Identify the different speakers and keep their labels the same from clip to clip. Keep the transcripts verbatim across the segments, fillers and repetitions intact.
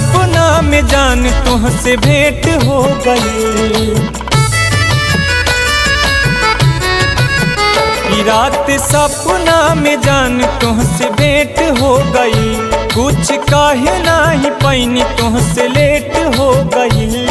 Speaker 1: सपना में जान तुहसे भेंट हो गई। रात सपना में जान तुहसे भेंट हो गई। कुछ काहे नहीं पैनी तुहसे लेट हो गई।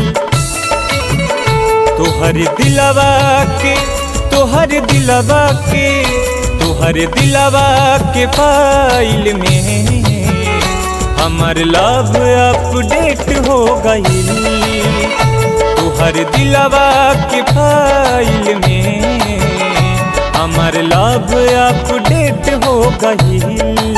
Speaker 1: तोहर दिलवा के तोहर दिलवा के तोहर दिलवा के फाइल में हमर लव अपडेट हो गई। तोहर दिलवा के फाइल में हमर लव अपडेट हो गई।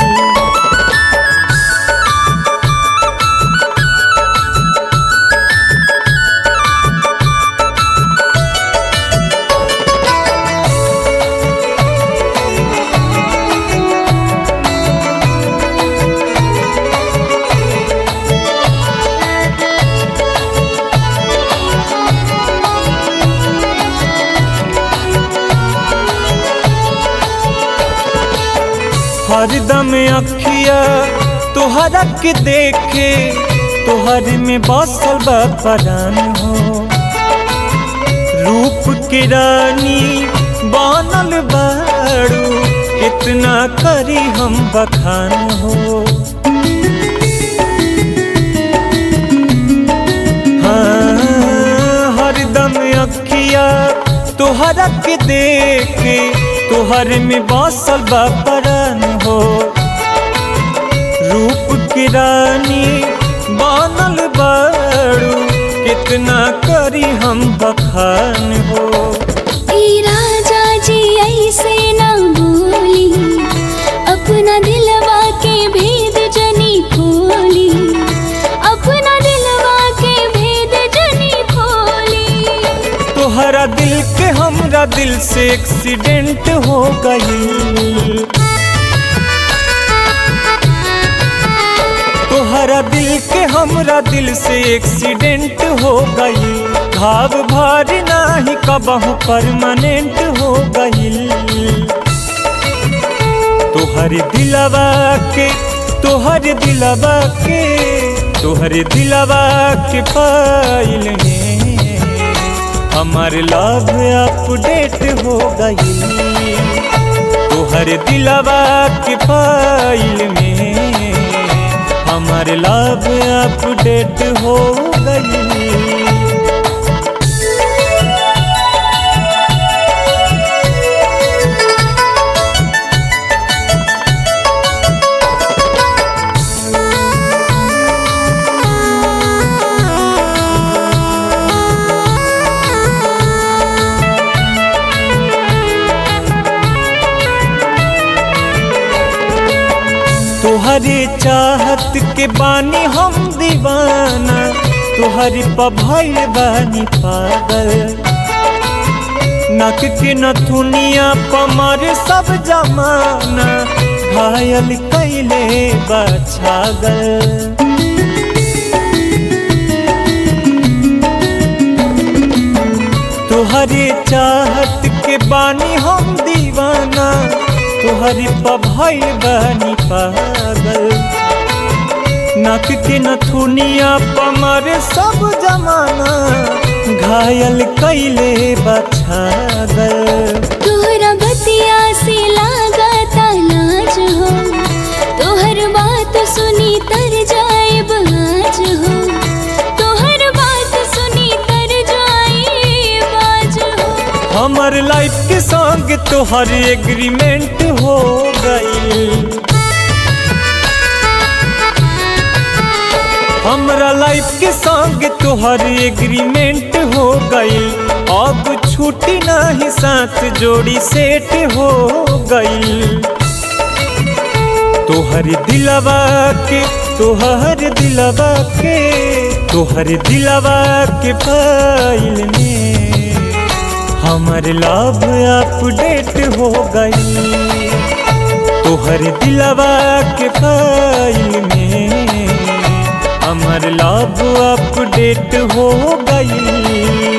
Speaker 1: हरदम अखिया तोहरा के देखे तोहर में बसल बा परान हो। रूप के रानी बनल बारू कितना करी हम बखान हो। हाँ हरदम अखिया तोहरा के देखे तोहर में बसल बा परान हो। रूप की रानी बनल बारू कितना करी हम बखान हो।
Speaker 2: राजा जी ऐसे ना बोली अपना दिलवा के भेद जनी खोली। अपना दिलवा के भेद जनी खोली।
Speaker 1: तोहरा दिल के हमरा दिल से एक्सीडेंट हो गई। तोहरा दिल के हमरा दिल से एक्सीडेंट हो गई। घाव भारी नाही कबहू परमानेंट हो गई। तोहर दिलवा के तोहर दिलवा के तोहर दिलवा के फाइल में हमर लव अपडेट हो गई। तोहर दिलवा के फाइल में हमर लव अपडेट हो गई। तोहरे चाहत के बानी हम दीवाना तोहरी पभइल बानी पागल। नक के नथुनिया पमर सब जमाना घायल कैले बा छागल। तोहरे चाहत के बानी हम दीवाना तोहरी पभइल बानी पागल। नक के नथुनिया पमर सब जमाना घायल कैले बा छागल।
Speaker 2: तोहरा बतिया से लागता लाज हो। तोहर बात सुनी तर जाए बाज हो। तोहर बात सुनी तर जाए बाज हो।
Speaker 1: हमर लाइफ के संग तोहर एग्रीमेंट हो गई। हमरा लाइफ के संग तोहर एग्रीमेंट हो गई। अब छुट्टी नहीं साथ जोड़ी सेट हो गई। तोहर दिलवा के तोहर दिलवा के तोहर दिलवा के फाइल में हमर लव अपडेट हो गई। तोहर दिलवा के फाइल में हमर लव अपडेट हो गई।